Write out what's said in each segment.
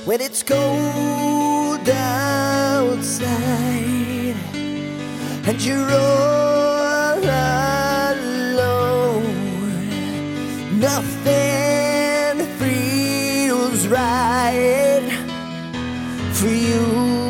when it's cold outside and you're all alone. Nothing feels right for you.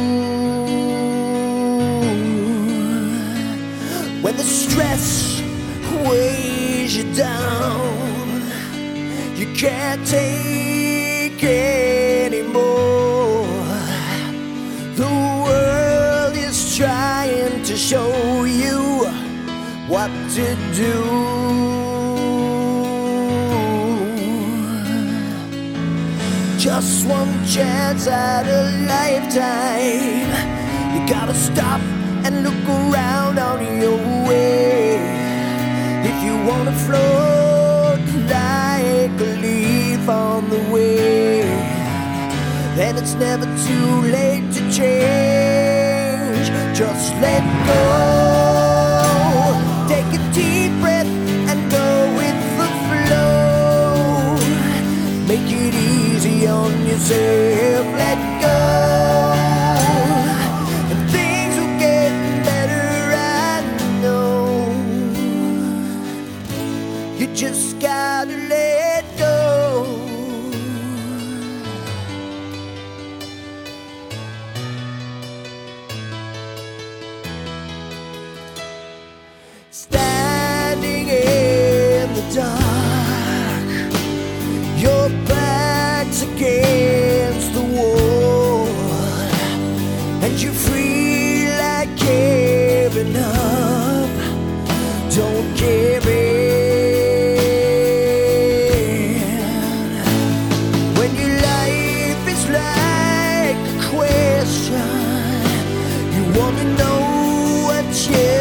When the stress weighs you down, you can't take anymore. The world is trying to show you what to do. Just one chance at a lifetime. You gotta stop and look around on your way. If you wanna float like a leaf on the wave, then it's never too late to change. Just let go. Take a deep breath and go with the flow. Make it easy on yourself. Let go. You just gotta let go. Standing in the dark, your back's against the wall, and you feel like giving up. Don't give in. You wanna know what you